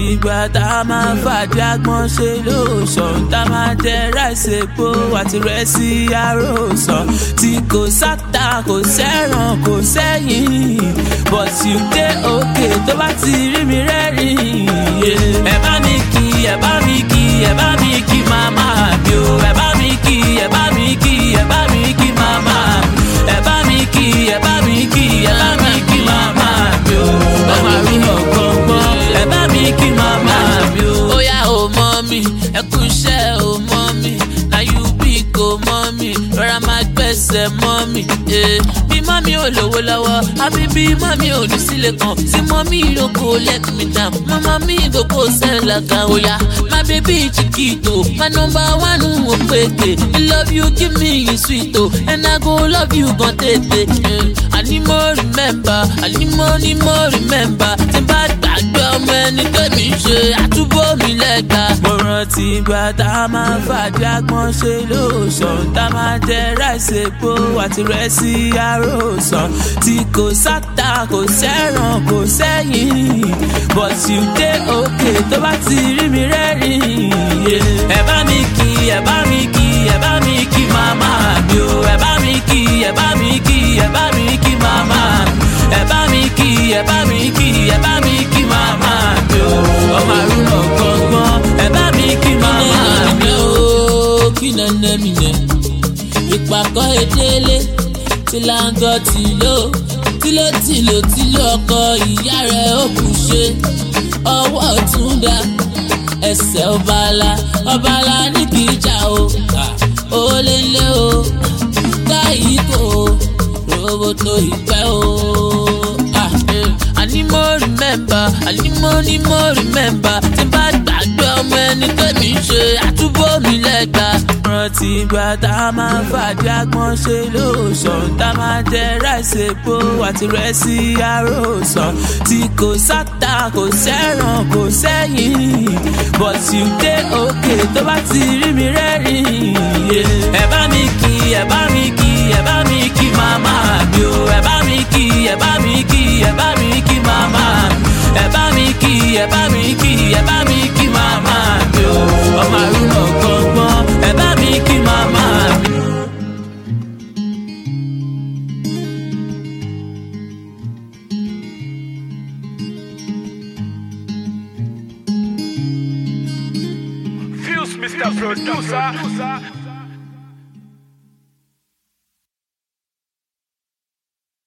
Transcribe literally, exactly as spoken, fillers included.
ìgbà tá a máa fàdí àgbọn ṣe lóòsàn tá a máa jẹ ráìsì epo àti rẹ́sì àròsàn tí kò sáta kò sẹ́ràn kò sẹ́yìn but you dey okay tó bá ti rí mi rẹ́rìn. ẹ bá mi kí ẹ bá mi kí ẹ bá mi kí màmá mi o ẹ bá mi kí ẹ bá mi kí ẹ bá mi kí màmá mi ẹ bá mi kí ẹ bá mi kí ẹ bá mi kí màmá mi o ọmọ àrùn ọ̀gbọ̀ngbọ̀n ẹ bá mi kí màmá mi o. ó yá o mọ mi ẹ kú iṣẹ́ o mọ mi na you big o mọ mi rọra máa gbẹ́sẹ̀ mọ mi. bí mọ́mí ò lówó lọ́wọ́ àbí bí mọ́mí ò ní sílé kan tí mọ́mí lóko let me down mama mi gbogbo sẹ́lá kan ó yá my baby chiquito my number one ò pété I love you give me you sweet o and I go love you gan tètè. àní mo remember àní mo ní mo remember tí bá gbàgbé ọmọ ẹni tẹ́mi ṣe àtúbọ̀ mi lẹ́gbà. mo rántí ìgbà tá a máa fàdí àgbọn ṣe lóòsàn tá a máa jẹ ráìsì epo àti rẹ́sì àròsàn tí kò sáta kò sẹ́ràn kò sẹ́yìn but you dey okay tó bá ti rí mi rẹ́rìn. ẹ bá mi kí ẹ bá mi kí ẹ bá mi kí màmá mi o ẹ bá mi kí ẹ bá mi kí ẹ bá mi kí màmá ẹ bá mi kí ẹ bá mi kí ẹ bá mi kí màmá mi o ọmọ àrùn ọ̀gbọ̀ngbọ̀n ẹ bá mi kí màmá mi o. kí nẹ́nẹ́ mi nẹ́ ìpàkọ́ èdèlé tí láńgọ́ tí ló tílé tìlò tílò ọkọ ìyá rẹ̀ ó kù ṣe ọwọ́ ọ̀tún dá ẹsẹ̀ ọbaala ọbaala ní kì í jà o ó lé lé o káyìí kò roboto ìpẹ́ o. àní mo remember àní mo ní mo remember tí bá gbàgbé ọmọ ẹni tẹ́mi ṣe àtúbọ̀ mi lẹ́gbà. rántí ìgbà tá a máa fàdí àgbọn ṣe lóòsàn tá a máa jẹ ráìsì epo àti rẹ́sì àròsàn tí kò sáta kò sẹ́ràn kò sẹ́yìn but you dey okay tó bá ti rí mi rẹ́rìn. ẹ bá mi kí ẹ bá mi kí ẹ bá mi kí màmá mi o ẹ bá mi kí ẹ bá mi kí ẹ bá mi kí màmá ẹ bá mi kí ẹ bá mi kí ẹ bá mi kí màmá mi o ọmọ àrùn ọ̀gbọ̀ngbọ̀n ẹ bá mi kí màmá mi. Fuse mister Producer.